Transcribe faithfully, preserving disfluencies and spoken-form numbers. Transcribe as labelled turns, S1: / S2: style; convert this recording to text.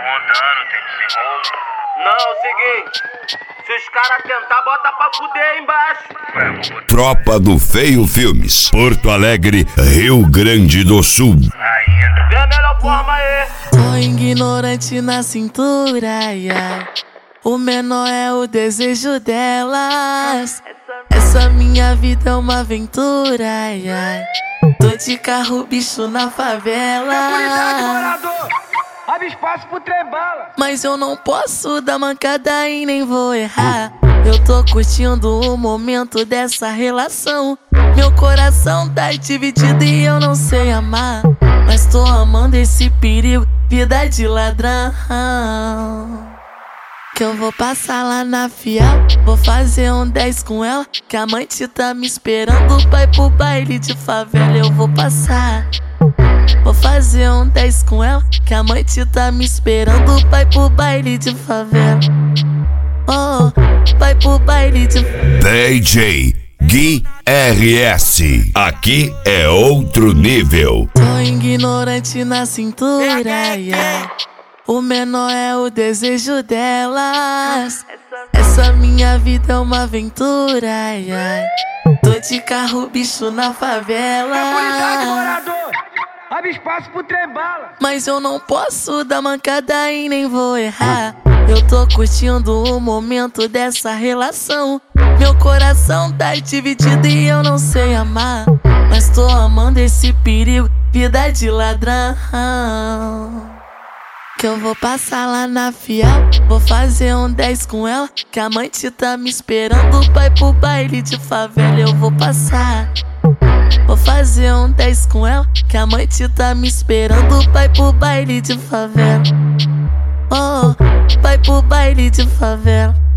S1: rondando, tem desenrolo.
S2: Não, é o seguinte, se os caras tentar, bota pra fuder aí embaixo.
S1: Ué,
S3: Tropa do Feio Filmes, Porto Alegre, Rio Grande do Sul.
S1: ainda.
S2: Vê a melhor forma aí.
S4: Tô ignorante na cintura, ai, ai. O menor é o desejo delas. Essa minha vida é uma aventura, ai, ai. Tô de carro, bicho, na favela.
S2: Abre espaço pro trem-bala.
S4: Mas eu não posso dar mancada e nem vou errar. Eu tô curtindo o momento dessa relação. Meu coração tá dividido e eu não sei amar. Mas tô amando esse perigo, vida de ladrão. Que eu vou passar lá na Fiel, vou fazer um dez com ela. Que a amante tá me esperando, pai pro baile de favela. Eu vou passar, vou fazer um dez com ela. Que a amante tá me esperando, pai pro baile de favela. Oh, vai pro baile de
S3: D J Gui R S. Aqui é outro nível.
S4: Tô ignorante na cintura, ai, ai. O menor é o desejo delas. Essa minha vida é uma aventura, ai, ai. Tô de carro, bicho, na favela.
S2: Abre espaço pro trem-bala.
S4: Mas eu não posso dar mancada e nem vou errar. Eu tô curtindo o momento dessa relação. Meu coração tá dividido e eu não sei amar. Mas tô amando esse perigo, vida de ladrão. Que eu vou passar lá na Fiel, vou fazer um dez com ela. Que a amante tá me esperando, pai pro baile de favela. Eu vou passar, vou fazer um dez com ela. Que a amante tá me esperando, pai pro baile de favela. Oh, vai pro baile de favela.